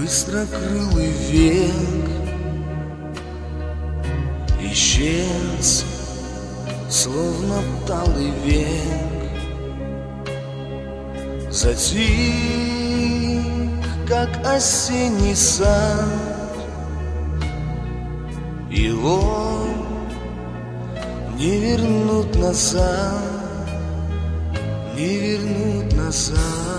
Быстрокрылый век исчез, словно талый век, затих, как осенний сад. Его не вернуть назад, не вернуть назад.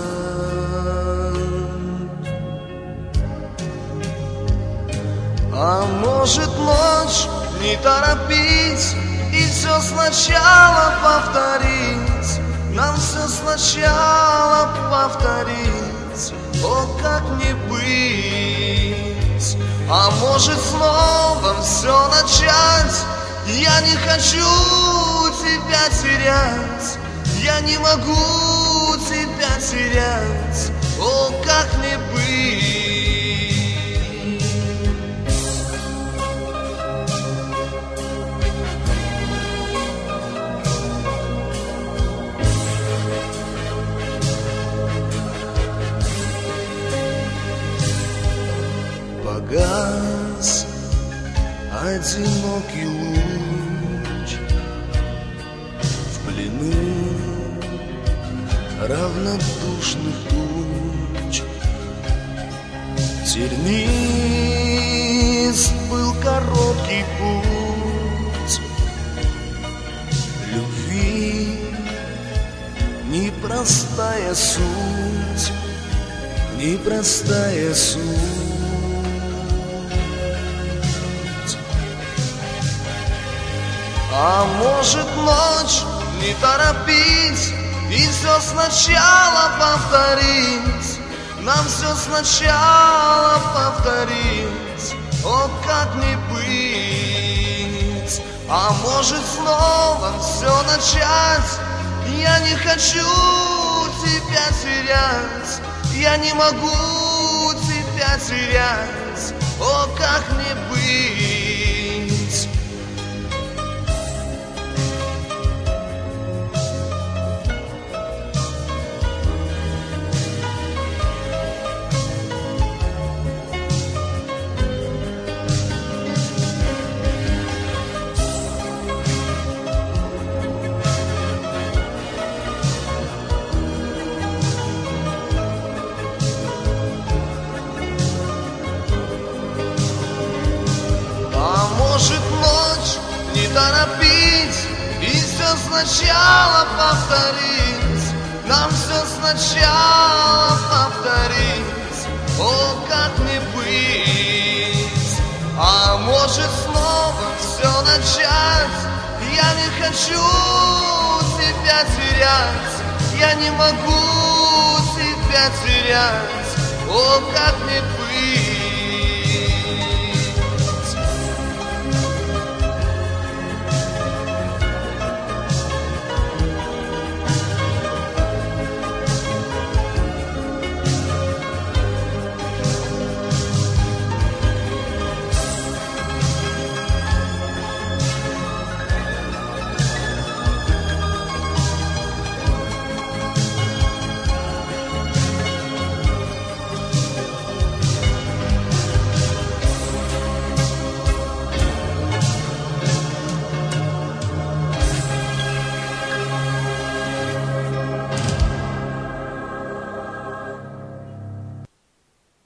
А может, ночь не торопить и все сначала повторить, нам все сначала повторить, о, как не быть. А может, снова все начать, я не хочу тебя терять, я не могу тебя терять, о, как не быть. Погас одинокий луч в плену равнодушных туч. Тернист был короткий путь любви, непростая суть, непростая суть. А может, ночь не торопить и все сначала повторить, нам все сначала повторить, о, как не быть. А может, снова все начать, я не хочу тебя терять, я не могу тебя терять, о, как не быть. Может, ночь не торопить и все сначала повторить, нам все сначала повторить, о, как не быть. А может, снова все начать, я не хочу тебя терять, я не могу тебя терять, о, как не быть.